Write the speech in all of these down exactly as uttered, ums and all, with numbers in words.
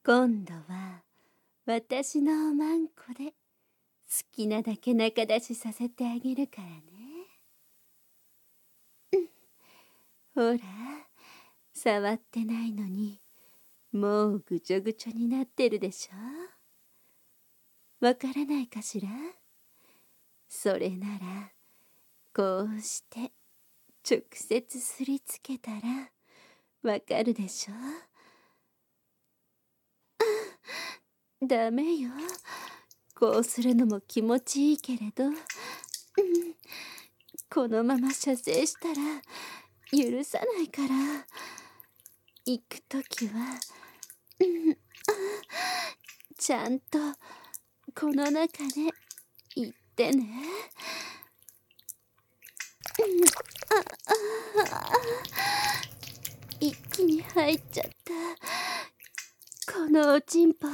今度は私のおまんこで好きなだけ仲出しさせてあげるからね。ほら、触ってないのにもうぐちょぐちょになってるでしょ。わからないかしら。それならこうして直接すりつけたらわかるでしょ。ダメよ。こうするのも気持ちいいけれど、うん、このまま射精したら許さないから。行くときは、うん、ちゃんとこの中で行ってね。うん、ああ一気に入っちゃった。このおちんぽ、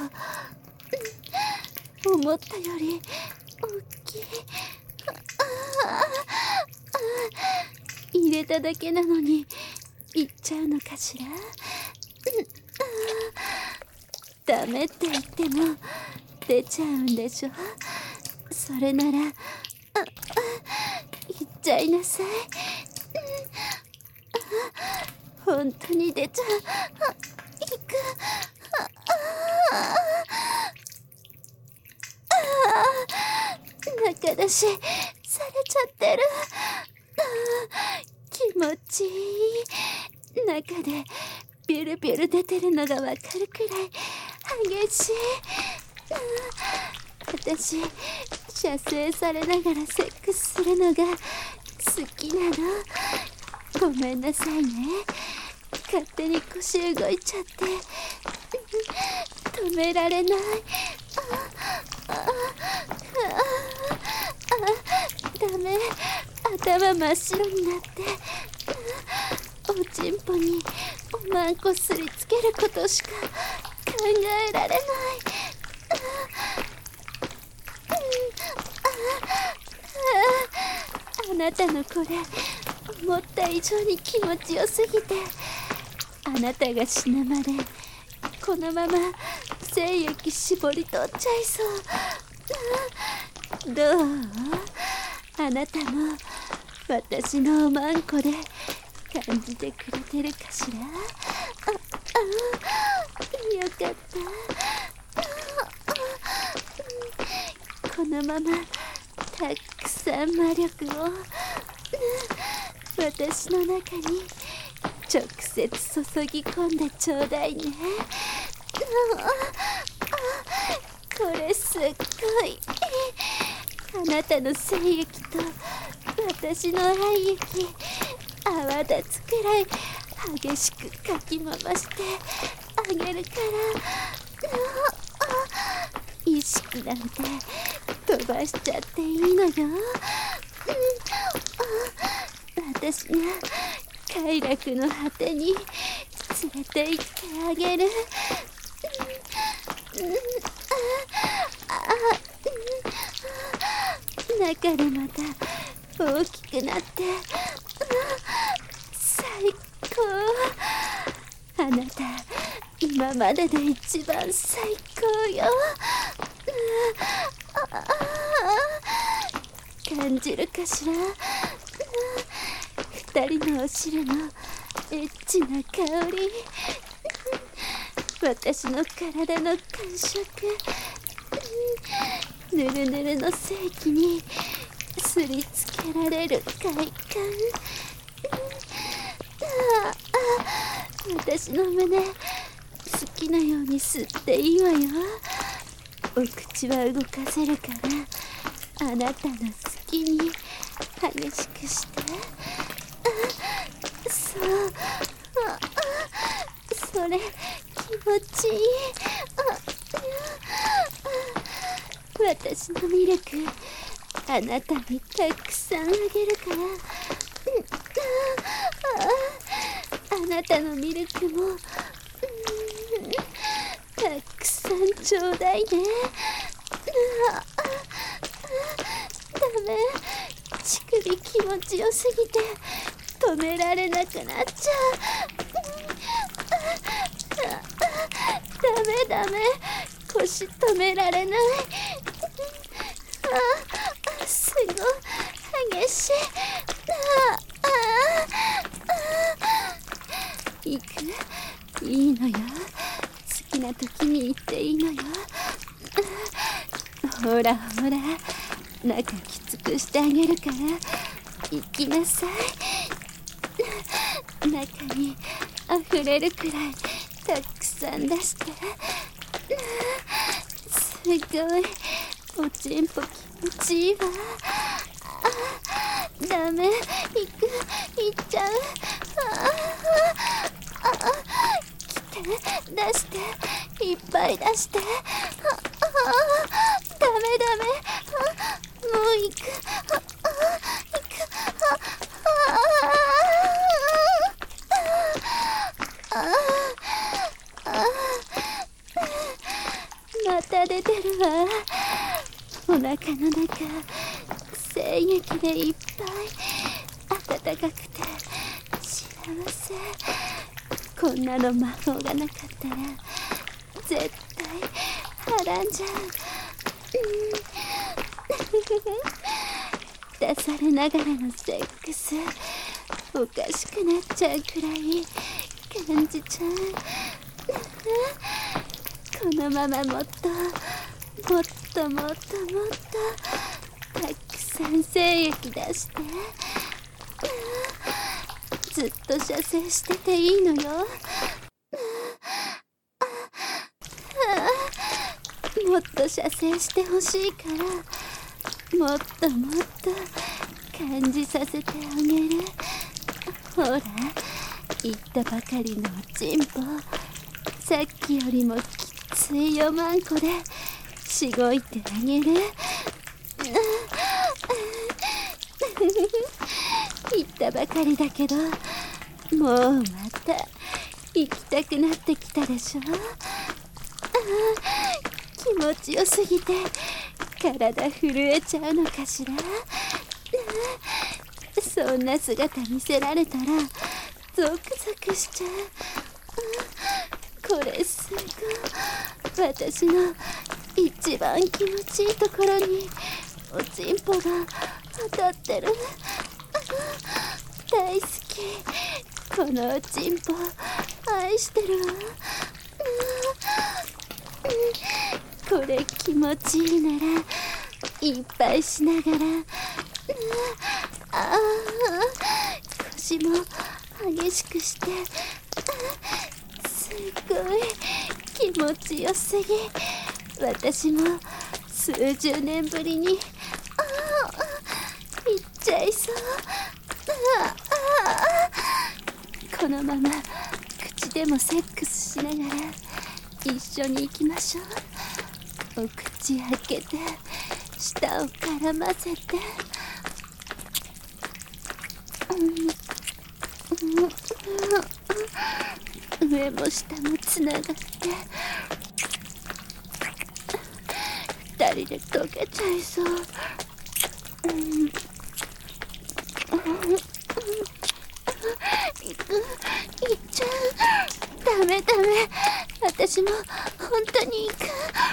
うん、思ったより大きい。ああ入れただけなのに行っちゃうのかしら。ダメって言っても出ちゃうんでしょ。それならああ言っちゃいなさい。本当に出ちゃう。行く。中出しされちゃってる。気持ちいい。中でビュルビュル出てるのがわかるくらい激しい。私、射精されながらセックスするのが好きなの。ごめんなさいね。勝手に腰動いちゃって止められない。ああああダメ。頭真っ白になっておちんぽにおまんこすりつけることしか考えられない。あなたのこれ思った以上に気持ちよすぎて、あなたが死ぬまでこのまま精液絞り取っちゃいそう。どう？あなたも私のおまんこで感じてくれてるかしら。ああよかった。このままたくさん魔力を私の中に直接注ぎ込んでちょうだいね。これすっごい。あなたの精液と私の愛液泡立つくらい激しくかき回してあげるから。意識なんて飛ばしちゃっていいのよ。私が快楽の果てに連れて行ってあげる。中でまた大きくなって最高。あなた今までで一番最高よ。感じるかしら。二人のお汁のエッチな香り、私の体の感触、ぬるぬるの精液にすりつけられる快感。ああ私の胸好きなように吸っていいわよ。お口は動かせるからあなたの好きに激しくして。そうあそれ気持ちいい。私のミルクあなたにたくさんあげるから。あなたのミルクもたくさんちょうだいね。ダメ、乳首気持ちよすぎて止められなくなっちゃう。 ダメダメ、腰止められない。あ、すごい激しい。ああ、行く、いいのよ。好きな時に行っていいのよ。ほらほら、中きつくしてあげるから行きなさい。中に溢れるくらいたくさん出して。すごい、おちんぽ気持ちいいわ。あ、ダメ、行く、行っちゃう。ああ、来て、出して、いっぱい出して。ああ、ダメダメ、あ、もう行く。ああ、行く。ああ、ああ、ああ、また出てるわ。お腹の中、精液でいっぱい、暖かくて幸せ。こんなの魔法がなかったら絶対はらんじゃう。出されながらのセックス、おかしくなっちゃうくらい感じちゃう。このままもっともっともっともっとたくさん精液出して、ずっと射精してていいのよ。もっと射精してほしいから、もっともっと感じさせてあげる。ほら、言ったばかりのおちんぽ、さっきよりもきついよまんこでしごいてあげる。言ったばかりだけど、もうまた行きたくなってきたでしょ。気持ちよすぎて体震えちゃうのかしら。そんな姿見せられたらゾクゾクしちゃう。これすごい、私の一番気持ちいいところにおちんぽが当たってる。大好き、このおちんぽ愛してるわ。これ気持ちいいならいっぱいしながら、ああ、腰も激しくして、すごい気持ちよすぎ。私も数十年ぶりにああ行っちゃいそう。ああ、このまま口でもセックスしながら一緒に行きましょう。お口開けて舌を絡ませて、上も下もつながって、二人で溶けちゃいそう。うん、いく、いっちゃう。ダメダメ、私も本当に行く。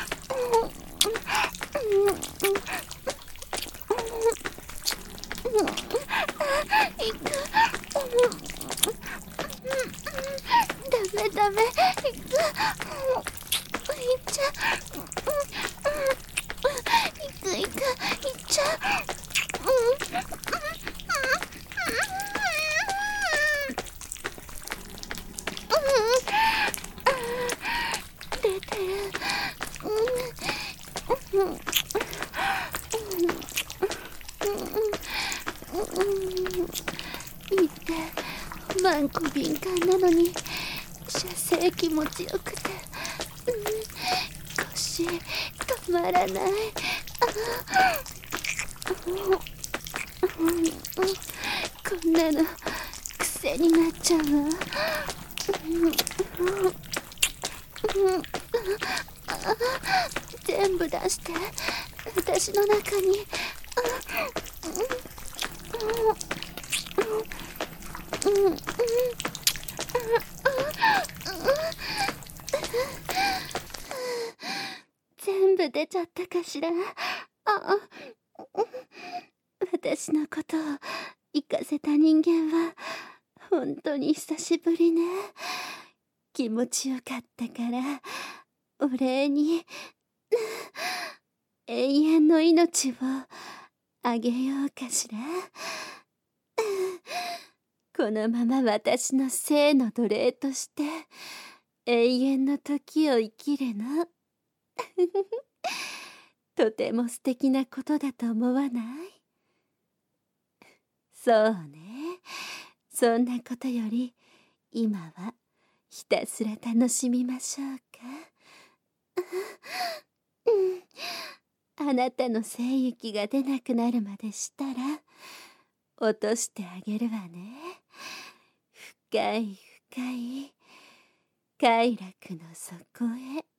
行く。ダメダメ、行く。行っちゃう。行く行く、行っちゃう。出てる。見て、マンコ敏感なのに射精気持ちよくて、腰止まらない。こんなの癖になっちゃうわ。全部出して私の中に。 しゃったかしら。あ、私のことを行かせた人間は本当に久しぶりね。気持ちよかったからお礼に永遠の命をあげようかしら。このまま私の生の奴隷として永遠の時を生きるの。とても素敵なことだと思わない？そうね。そんなことより今はひたすら楽しみましょうか。あなたの精液が出なくなるまでしたら落としてあげるわね。深い深い快楽の底へ。